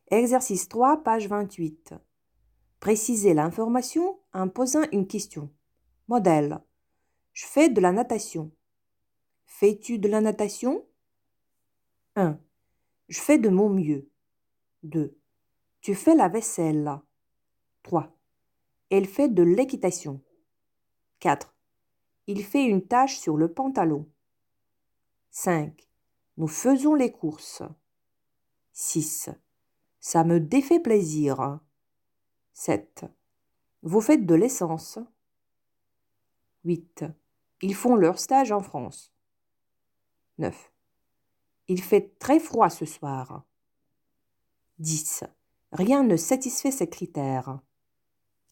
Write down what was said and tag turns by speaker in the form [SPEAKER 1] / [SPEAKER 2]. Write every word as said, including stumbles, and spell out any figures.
[SPEAKER 1] Exercice trois, page vingt-huit. Précisez l'information en posant une question. Modèle. Je fais de la natation. Fais-tu de la natation? un. Je fais de mon mieux. deux. Tu fais la vaisselle. trois. Elle fait de l'équitation. quatre. Il fait une tache sur le pantalon. cinq. Nous faisons les courses. six. Ça me défait plaisir. sept. Vous faites de l'essence. huit. Ils font leur stage en France. neuf. Il fait très froid ce soir. dix. Rien ne satisfait ces critères.